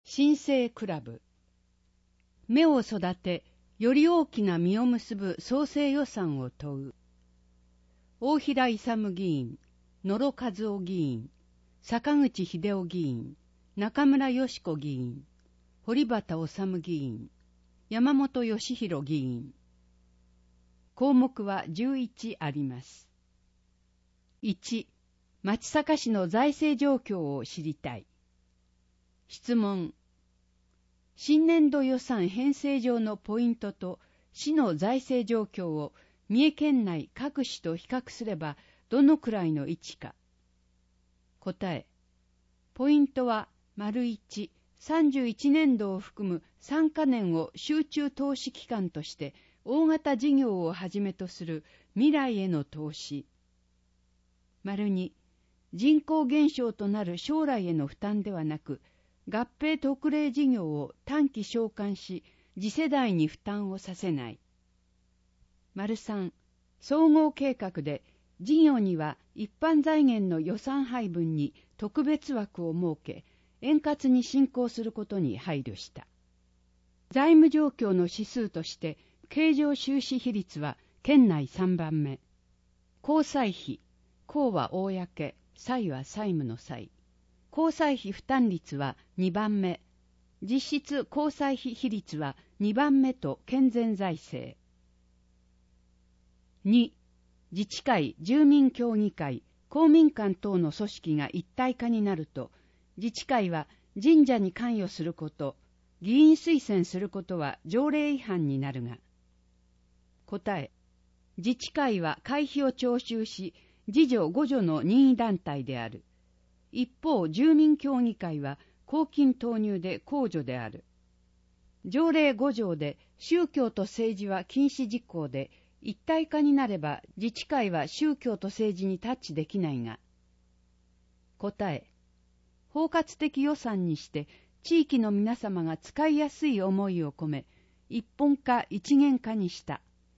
新生クラブ。芽を育て、より大きな実を結ぶ創生予算を問う。大平勇議員、野呂和夫議員、坂口秀夫議員、中村佳子議員、堀端治議員、山本義弘議員。項目は11あります。1、町坂市の財政状況を知りたい。質問。新年度予算編成上のポイントと市の財政状況を三重県内各市と比較すればどのくらいの位置か。答え。ポイントは、1、31年度を含む3カ年を集中投資期間として大型事業をはじめとする未来への投資。2、人口減少となる将来への負担ではなく、合併特例事業を短期償還し、次世代に負担をさせない。3、総合計画で事業には一般財源の予算配分に特別枠を設け、円滑に進行することに配慮した。財務状況の指数として、経常収支比率は県内3番目。公債費、公は公、債は債務の債。公債費負担率は2番目。実質公債費比率は2番目と健全財政。2、自治会、住民協議会、公民館等の組織が一体化になると、自治会は神社に関与すること、議員推薦することは条例違反になるが。答え。自治会は会費を徴収し、自助互助の任意団体である。一方、住民協議会は公金投入で公助である。条例5条で宗教と政治は禁止事項で、一体化になれば自治会は宗教と政治にタッチできないが。答え。包括的予算にして地域の皆様が使いやすい思いを込め、一本化一元化にした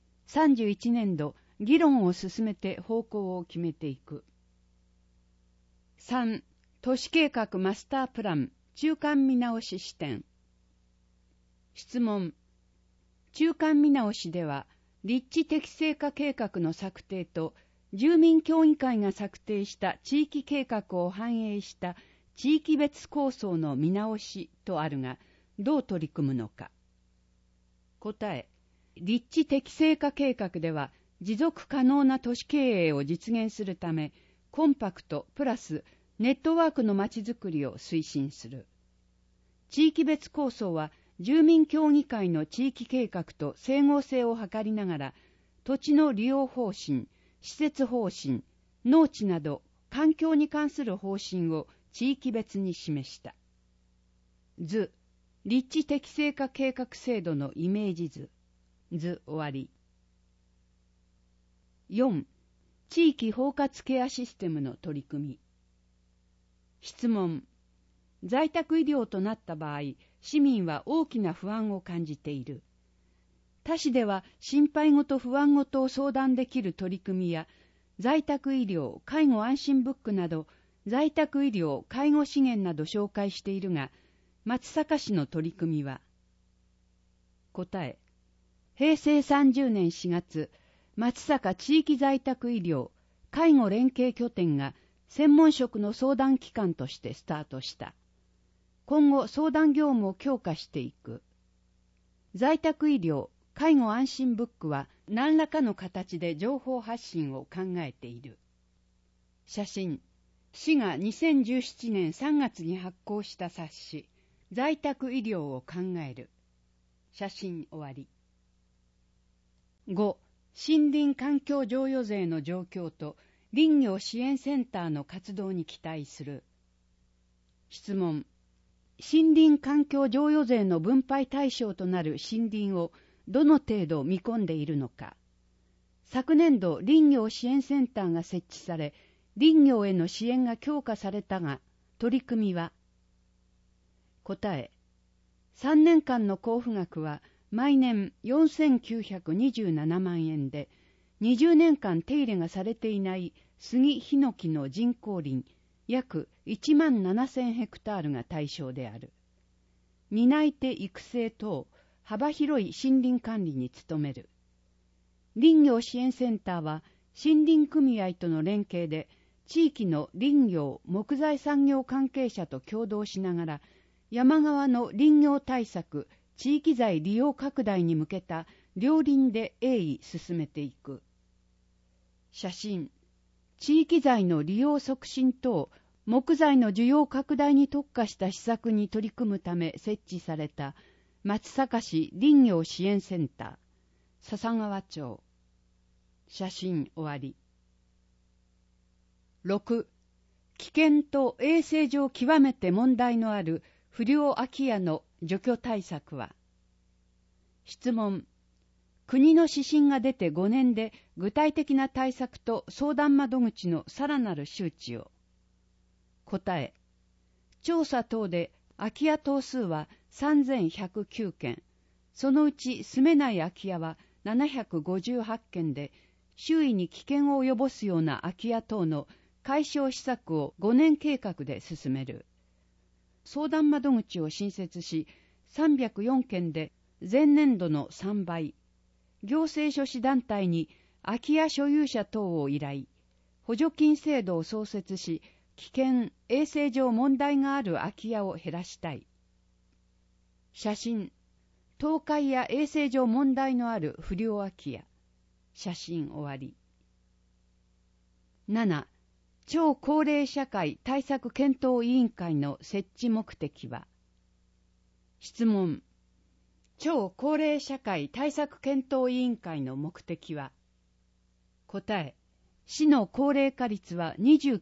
。31年度、議論を進めて方向を決めていく。3、都市計画マスタープラン中間見直し視点。質問。中間見直しでは、立地適正化計画の策定と、住民協議会が策定した地域計画を反映した地域別構想の見直しとあるが、どう取り組むのか。答え。立地適正化計画では、持続可能な都市経営を実現するため、コンパクトプラスネットワークのまちづくりを推進する。地域別構想は住民協議会の地域計画と整合性を図りながら、土地の利用方針、施設方針、農地など環境に関する方針を地域別に示した。図、立地適正化計画制度のイメージ図。図終わり。4、地域包括ケアシステムの取り組み。質問。在宅医療となった場合、市民は大きな不安を感じている。他市では心配事不安事を相談できる取り組みや、在宅医療、介護安心ブックなど、在宅医療、介護資源など紹介しているが、松阪市の取り組みは。答え。平成30年4月、松阪地域在宅医療、介護連携拠点が専門職の相談機関としてスタートした。今後相談業務を強化していく。在宅医療、介護安心ブックは何らかの形で情報発信を考えている。写真。市が2017年3月に発行した冊子、在宅医療を考える。写真終わり。5、森林環境譲与税の状況と林業支援センターの活動に期待する。質問。森林環境譲与税の分配対象となる森林をどの程度見込んでいるのか。昨年度林業支援センターが設置され、林業への支援が強化されたが、取り組みは。答え。3年間の交付額は毎年4927万円で、20年間手入れがされていない杉ヒノキの人工林約1万7000ヘクタールが対象である。 担い手育成等幅広い森林管理に努める。林業支援センターは森林組合との連携で地域の林業・木材産業関係者と協働しながら山側の林業対策、地域財利用拡大に向けた両輪で鋭意進めていく。写真、地域財の利用促進等木材の需要拡大に特化した施策に取り組むため設置された松阪市林業支援センター、笹川町。写真終わり。6. 危険と衛生上極めて問題のある不良空き家の除去対策は。質問。国の指針が出て5年で具体的な対策と相談窓口のさらなる周知を。答え。調査等で空き家棟数は3109件、そのうち住めない空き家は758件で、周囲に危険を及ぼすような空き家等の解消施策を5年計画で進める。相談窓口を新設し、304件で前年度の3倍。行政書士団体に空き家所有者等を依頼、補助金制度を創設し、危険・衛生上問題がある空き家を減らしたい。写真、倒壊や衛生上問題のある不良空き家。写真終わり。7. 超高齢社会対策検討委員会の設置目的は。質問。超高齢社会対策検討委員会の目的は。答え。市の高齢化率は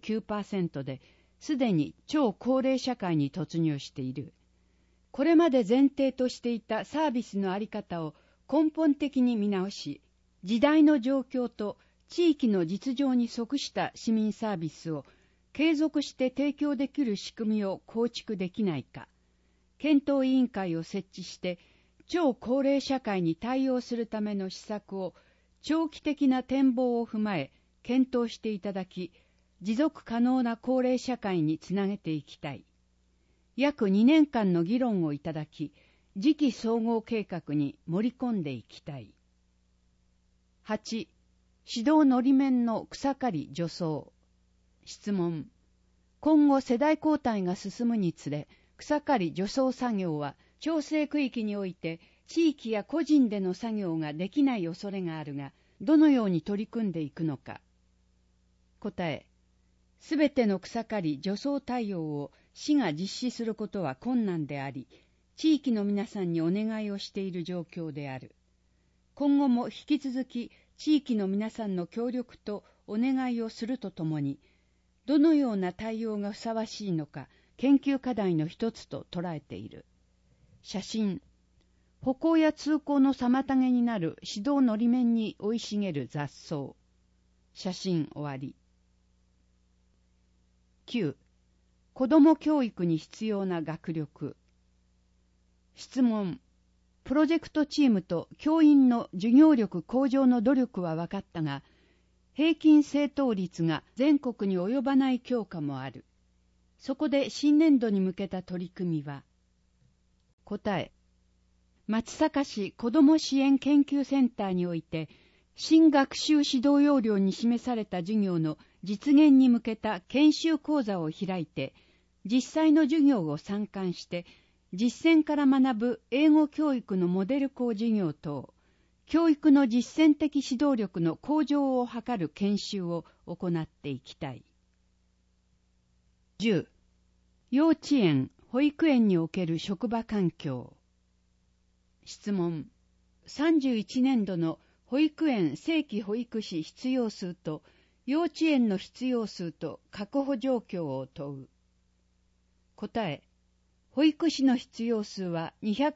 29% で、すでに超高齢社会に突入している。これまで前提としていたサービスの在り方を根本的に見直し、時代の状況と地域の実情に即した市民サービスを継続して提供できる仕組みを構築できないか、検討委員会を設置して、超高齢社会に対応するための施策を長期的な展望を踏まえ検討していただき、持続可能な高齢社会につなげていきたい。約2年間の議論をいただき、次期総合計画に盛り込んでいきたい。8. 指導のり面の草刈り除草。質問。今後世代交代が進むにつれ、草刈り除草作業は調整区域において地域や個人での作業ができない恐れがあるが、どのように取り組んでいくのか。答え。すべての草刈り除草対応を市が実施することは困難であり、地域の皆さんにお願いをしている状況である。今後も引き続き地域の皆さんの協力とお願いをするとともに、どのような対応がふさわしいのか研究課題の一つと捉えている。写真。歩行や通行の妨げになる指導のり面に生い茂る雑草。写真終わり。9. 子ども教育に必要な学力。質問。プロジェクトチームと教員の授業力向上の努力は分かったが、平均正答率が全国に及ばない教科もある。そこで新年度に向けた取り組みは。答え。松阪市子ども支援研究センターにおいて、新学習指導要領に示された授業の実現に向けた研修講座を開いて、実際の授業を参観して、実践から学ぶ英語教育のモデル校授業等、教育の実践的指導力の向上を図る研修を行っていきたい。10. 幼稚園・保育園における職場環境。質問。31年度の保育園正規保育士必要数と幼稚園の必要数と確保状況を問う。答え。保育士の必要数は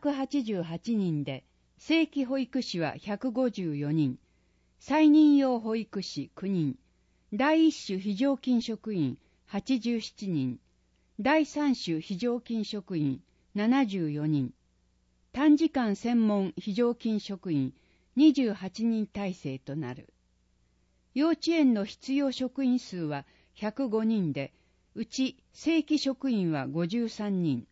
288人で、正規保育士は154人、再任用保育士9人、第一種非常勤職員87人、第三種非常勤職員74人、短時間専門非常勤職員28人体制となる。幼稚園の必要職員数は105人で、うち正規職員は53人、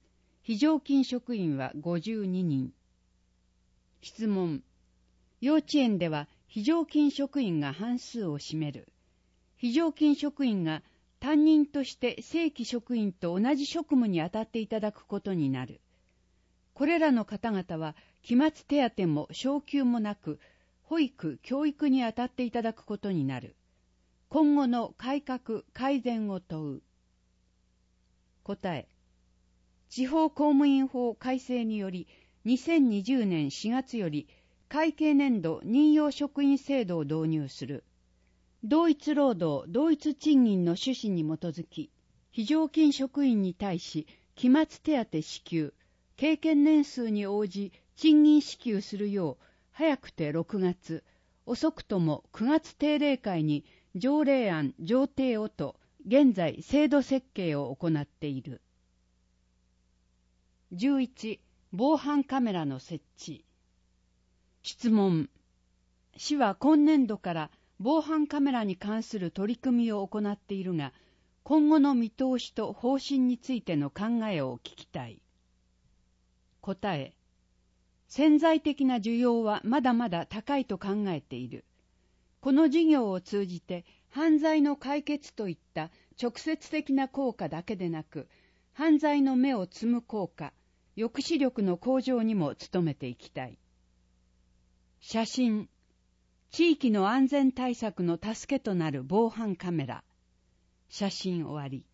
非常勤職員は52人。質問。幼稚園では非常勤職員が半数を占める。非常勤職員が担任として正規職員と同じ職務に当たっていただくことになる。これらの方々は期末手当も昇給もなく、保育・教育に当たっていただくことになる。今後の改革・改善を問う。答え。地方公務員法改正により、2020年4月より会計年度任用職員制度を導入する。同一労働、同一賃金の趣旨に基づき、非常勤職員に対し、期末手当支給、経験年数に応じ賃金支給するよう、早くて6月、遅くとも9月定例会に条例案上呈をと、現在制度設計を行っている。11. 防犯カメラの設置。質問。市は今年度から防犯カメラに関する取り組みを行っているが、今後の見通しと方針についての考えを聞きたい。答え。潜在的な需要はまだまだ高いと考えている。この事業を通じて犯罪の解決といった直接的な効果だけでなく、犯罪の芽を摘む効果、抑止力の向上にも努めていきたい。写真。地域の安全対策の助けとなる防犯カメラ。写真終わり。